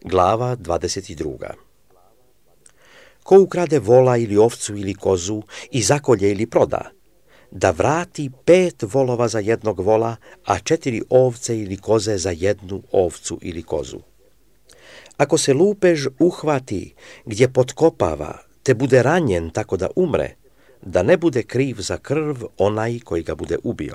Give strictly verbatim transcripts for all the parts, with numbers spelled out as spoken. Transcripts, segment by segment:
Glava dvadeset druga. Ko ukrade vola ili ovcu ili kozu i zakolje ili proda, da vrati pet volova za jednog vola, a četiri ovce ili koze za jednu ovcu ili kozu. Ako se lupež uhvati gdje potkopava, te bude ranjen tako da umre, da ne bude kriv za krv onaj koji ga bude ubio.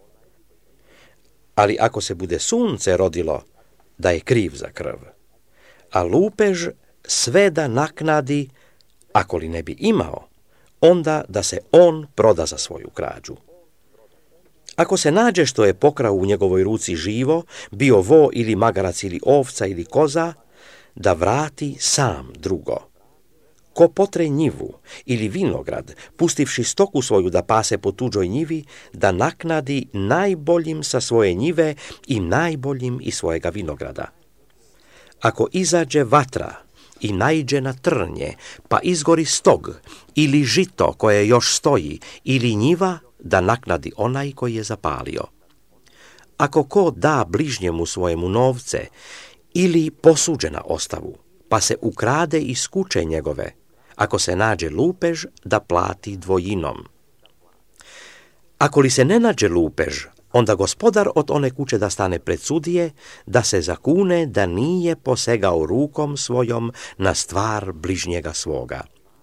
Ali ako se bude sunce rodilo, da je kriv za krv. A lupež sve da naknadi, ako li ne bi imao, onda da se on proda za svoju krađu. Ako se nađe što je pokrao u njegovoj ruci živo, bio vo ili magarac ili ovca ili koza, da vrati sam drugo. Ko potre njivu ili vinograd, pustivši stoku svoju da pase po tuđoj njivi, da naknadi najboljim sa svoje njive i najboljim iz svojega vinograda. Ako izađe vatra i naiđe na trnje, pa izgori stog ili žito koje još stoji, ili njiva, da naknadi onaj koji je zapalio. Ako ko da bližnjemu svojemu novce ili posuđe na ostavu, pa se ukrade iz kuće njegove, ako se nađe lupež, da plati dvojinom. Ako li se ne nađe lupež, onda gospodar od one kuće da stane pred sudije, da se zakune da nije posegao rukom svojom na stvar bližnjega svoga.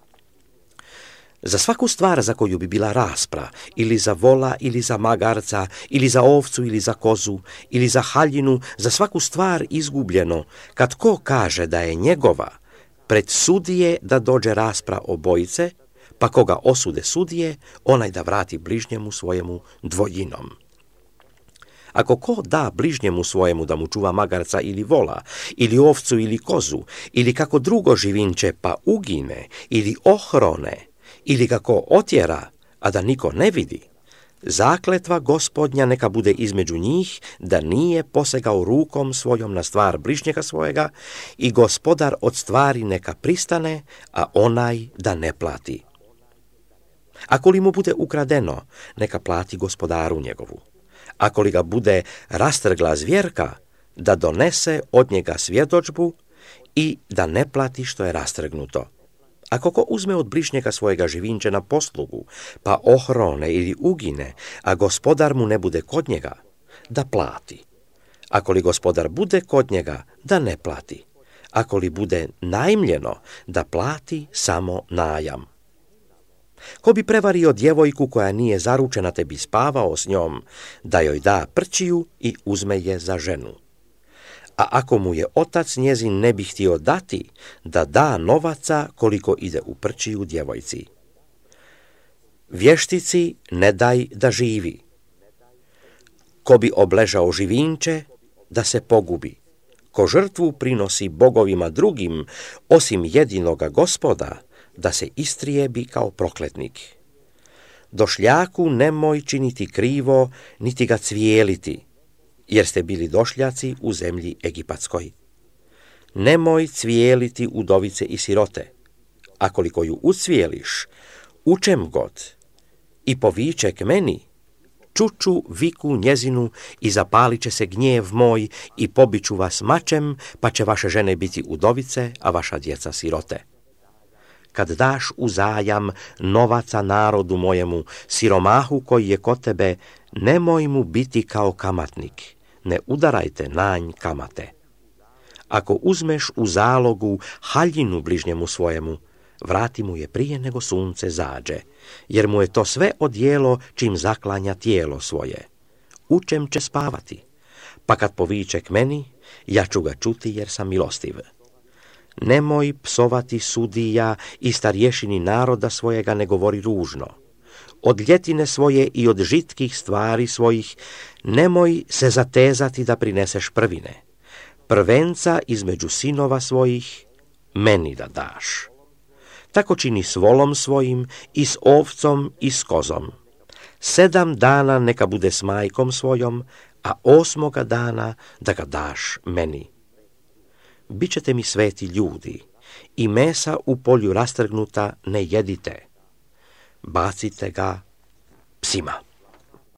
Za svaku stvar za koju bi bila raspra, ili za vola, ili za magarca, ili za ovcu, ili za kozu, ili za haljinu, za svaku stvar izgubljeno, kad ko kaže da je njegova, pred sudije da dođe raspra obojice, pa koga osude sudije, onaj da vrati bližnjemu svojemu dvojinom. Ako ko da bližnjemu svojemu da mu čuva magarca ili vola, ili ovcu ili kozu, ili kako drugo živinče pa ugine, ili ohrone, ili kako otjera, a da niko ne vidi, zakletva gospodnja neka bude između njih da nije posegao rukom svojom na stvar bližnjega svojega i gospodar od stvari neka pristane, a onaj da ne plati. Ako li mu bude ukradeno, neka plati gospodaru njegovu. Ako li ga bude rastrgla zvjerka, da donese od njega svjedodžbu i da ne plati što je rastrgnuto. Ako ko uzme od bližnjega svojega živinče na poslugu, pa ohrone ili ugine, a gospodar mu ne bude kod njega, da plati. Ako li gospodar bude kod njega, da ne plati. Ako li bude najmljeno, da plati samo najam. Ko bi prevario djevojku koja nije zaručena te bi spavao s njom, da joj da prčiju i uzme je za ženu. A ako mu je otac njezin ne bi htio dati, da da novaca koliko ide u prčiju djevojci. Vještici ne daj da živi. Ko bi obležao živinče, da se pogubi. Ko žrtvu prinosi bogovima drugim, osim jedinoga Gospoda, da se istrijebi kao prokletnik. Došljaku nemoj činiti krivo, niti ga cvijeliti, jer ste bili došljaci u zemlji Egipatskoj. Nemoj cvijeliti udovice i sirote, a koliko ju ucvijeliš, učem god, i poviče k meni, čuću viku njezinu i zapalit će se gnjev moj i pobiću vas mačem, pa će vaše žene biti udovice, a vaša djeca sirote. Kad daš u zajam novaca narodu mojemu, siromahu koji je kod tebe, nemoj mu biti kao kamatnik, ne udarajte nanj kamate. Ako uzmeš u zalogu haljinu bližnjemu svojemu, vrati mu je prije nego sunce zađe, jer mu je to sve odjelo čim zaklanja tijelo svoje. U čem će spavati? Pa kad poviče k meni, ja ću ga čuti jer sam milostiv. Nemoj psovati sudija i starješini naroda svojega ne govori ružno. Od ljetine svoje i od žitkih stvari svojih nemoj se zatezati da prineseš prvine. Prvenca između sinova svojih meni da daš. Tako čini s volom svojim i s ovcom i s kozom. Sedam dana neka bude s majkom svojom, a osmoga dana da ga daš meni. Bićete mi sveti ljudi i mesa u polju rastrgnuta ne jedite. Bacite ga psima.